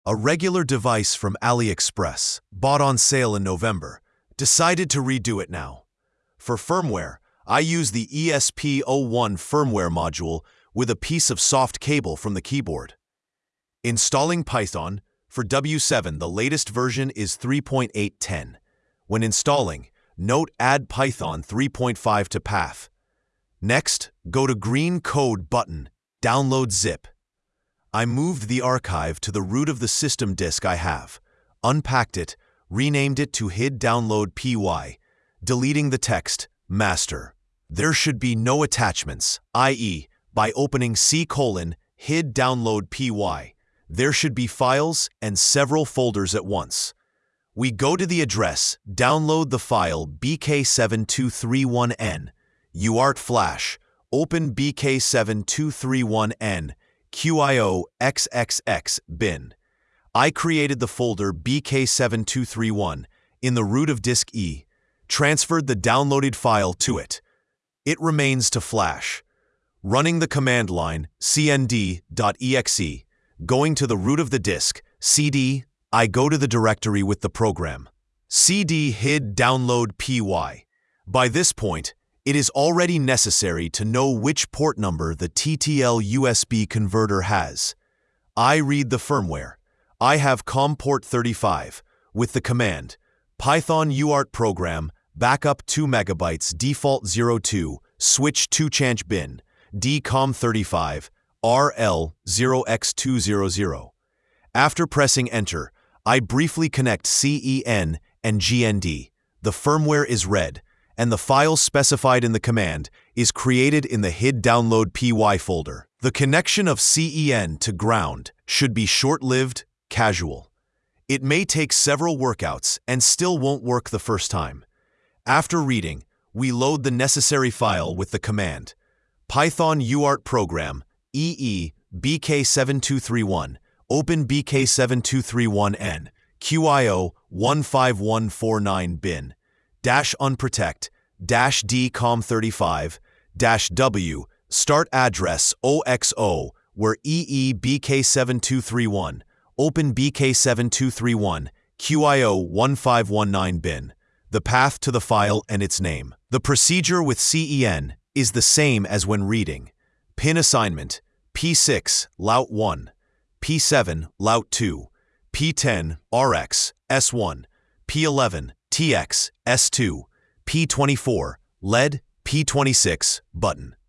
A regular device from AliExpress, bought on sale in November. Decided to redo it now. For firmware, I use the ESP01 firmware module with a piece of soft cable from the keyboard. Installing Python. For W7, the latest version is 3.8.10. When installing, note Add Python 3.5 to path. Next, go to green code button, Download zip. I moved the archive to the root of the system disk I have, unpacked it, renamed it to HID Download PY, deleting the text, master. There should be no attachments, i.e., by opening C:"HID Download PY, there should be files and several folders at once. We go to the address, download the file bk7231n, UART flash, open bk7231n, QIO XXX bin. I created the folder bk7231 in the root of disk E, transferred the downloaded file to it. It remains to flash. Running the command line cnd.exe, going to the root of the disk, cd, I go to the directory with the program. cd HID Download PY. By this point, it is already necessary to know which port number the TTL USB converter has. I read the firmware. I have COM port 35 with the command Python UART program backup 2 MB default 02 switch to change bin dcom 35 RL 0x200. After pressing enter, I briefly connect CEN and GND. The firmware is read, and the file specified in the command is created in the HID Download PY folder. The connection of CEN to ground should be short-lived, casual. It may take several workouts and still won't work the first time. After reading, we load the necessary file with the command Python UART program EE bk7231 open bk7231n QIO 15149 bin -unprotect -dcom35 -w start address OXO where EE bk7231 open bk7231 QIO 1519 bin. The path to the file and its name. The procedure with CEN is the same as when reading. Pin assignment P6 Laut 1, P7 Laut 2, P10 RX S1, P11 TX S2, P24 LED P26 button.